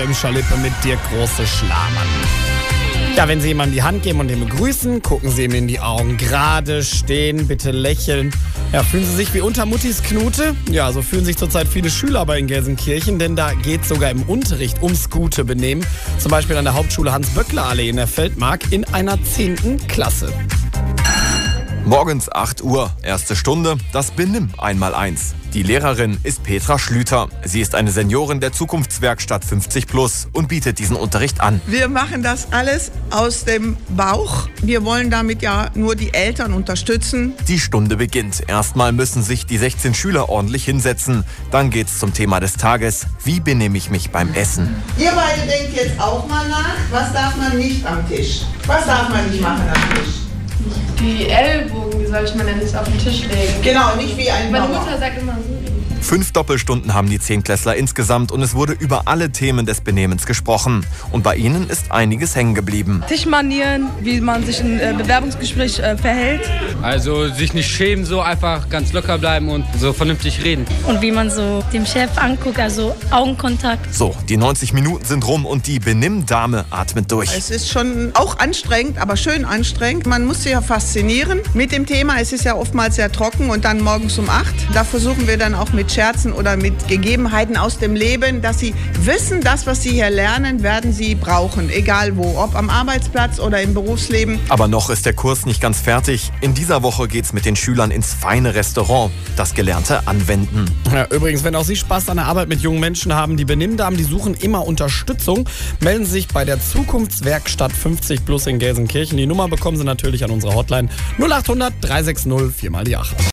im Schalippe mit Dirk Große-Schlamann. Ja, wenn Sie jemandem die Hand geben und ihn begrüßen, gucken Sie ihm in die Augen. Gerade stehen, bitte lächeln. Ja, fühlen Sie sich wie unter Muttis Knute? Ja, so fühlen sich zurzeit viele Schüler aber in Gelsenkirchen, denn da geht es sogar im Unterricht ums gute Benehmen. Zum Beispiel an der Hauptschule Hans-Böckler-Allee in der Feldmark in einer 10. Klasse. Morgens 8 Uhr, erste Stunde, das Benimm 1x1. Die Lehrerin ist Petra Schlüter. Sie ist eine Seniorin der Zukunftswerkstatt 50+ und bietet diesen Unterricht an. Wir machen das alles aus dem Bauch. Wir wollen damit ja nur die Eltern unterstützen. Die Stunde beginnt. Erstmal müssen sich die 16 Schüler ordentlich hinsetzen. Dann geht's zum Thema des Tages. Wie benehme ich mich beim Essen? Ihr beide denkt jetzt auch mal nach, was darf man nicht am Tisch? Was darf man nicht machen am Tisch? Die Ellbogen, die sollte man ja nicht auf den Tisch legen. Genau, nicht wie ein Meine Bauer. Mutter sagt immer so. 5 Doppelstunden haben die 10-Klässler insgesamt und es wurde über alle Themen des Benehmens gesprochen. Und bei ihnen ist einiges hängen geblieben. Tischmanieren, wie man sich im Bewerbungsgespräch verhält. Also sich nicht schämen, so einfach ganz locker bleiben und so vernünftig reden. Und wie man so dem Chef anguckt, also Augenkontakt. So, die 90 Minuten sind rum und die Benimm-Dame atmet durch. Es ist schon auch anstrengend, aber schön anstrengend. Man muss sich ja faszinieren mit dem Thema. Es ist ja oftmals sehr trocken und dann morgens um 8. Da versuchen wir dann auch mit Scherzen oder mit Gegebenheiten aus dem Leben, dass sie wissen, das, was sie hier lernen, werden sie brauchen. Egal wo, ob am Arbeitsplatz oder im Berufsleben. Aber noch ist der Kurs nicht ganz fertig. In dieser Woche geht's mit den Schülern ins feine Restaurant. Das Gelernte anwenden. Ja, übrigens, wenn auch Sie Spaß an der Arbeit mit jungen Menschen haben, die Benimm-Damen, die suchen immer Unterstützung. Melden Sie sich bei der Zukunftswerkstatt 50+ in Gelsenkirchen. Die Nummer bekommen Sie natürlich an unserer Hotline 0800 360 4x8.